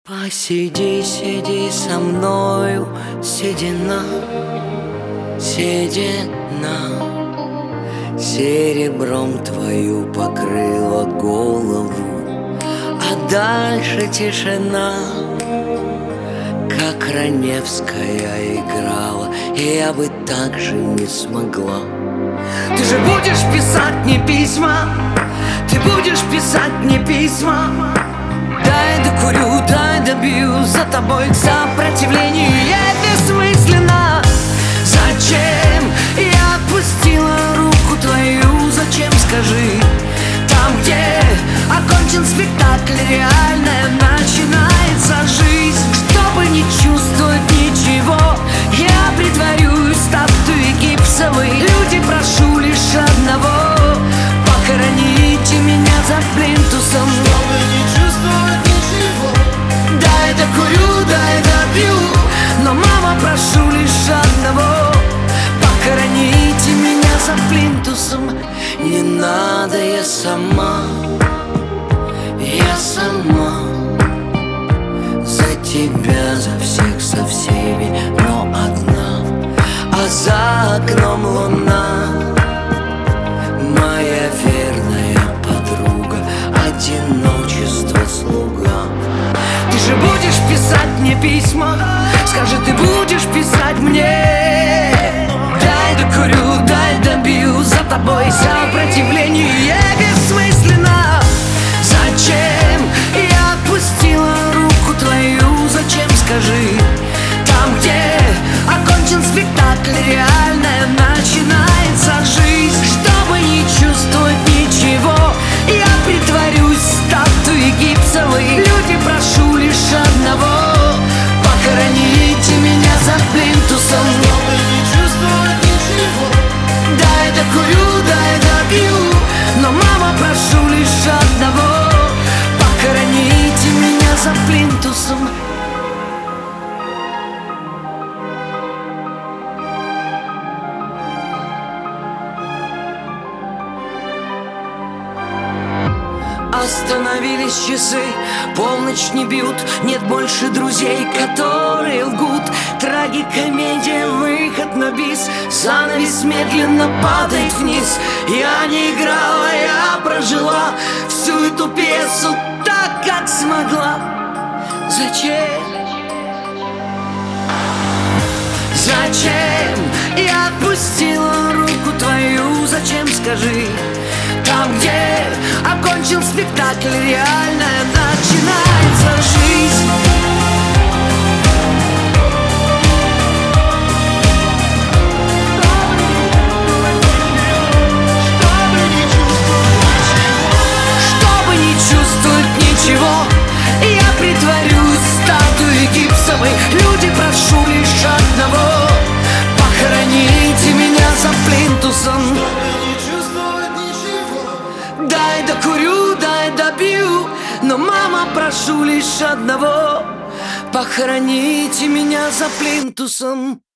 Посиди, сиди со мною, седина, седина. Серебром твою покрыла голову, а дальше тишина. Как Раневская играла, я бы так же не смогла. Ты же будешь писать мне письма, ты будешь писать мне письма. Дай докурю, дай добью, за тобой к сопротивлению бессмысленно. Зачем я отпустила руку твою, зачем, скажи? Там, где окончен спектакль, реальная начинается жизнь. Чтобы не чувствовать ничего, я притворюсь статуей гипсовой. Люди, прошу лишь одного: похороните меня за плинтусом. Чтобы не чувствовать ничего, дай докурю, дай добью. Но, мама, прошу лишь одного: похороните меня за плинтусом. Не надо, я сама, я сама. За тебя, за всех, со всеми, но одна. А за окном луна, моя верная подруга, одиночество слуга. Ты же будешь писать мне письма, скажи, ты будешь писать мне. Дай докурю, дай добью, за тобой сопротивление бессмысленно. Зачем я отпустила руку твою, зачем, скажи? Там, где окончен спектакль, реальная начинается жизнь. Чтобы не чувствовать ничего, я притворюсь статуей гипсовой. Люди, прошу лишь одного: похороните меня за плинтусом. Чтобы не чувствовать ничего, дай докурю, дай добью. Но, мама, прошу лишь одного: похороните меня за плинтусом. Остановились часы, полночь не бьют, нет больше друзей, которые лгут. Трагикомедия, выход на бис, занавес медленно падает вниз. Я не играла, я прожила всю эту пьесу так, как смогла. Зачем? Зачем я отпустила руку твою, зачем, скажи? Там, где окончен спектакль, реальная начинается жизнь. Чтобы не чувствовать ничего, я притворюсь статуей гипсовой. Люди, прошу лишь одного: похороните меня за плинтусом. Дай докурю, дай добью. Но, мама, прошу лишь одного: похороните меня за плинтусом.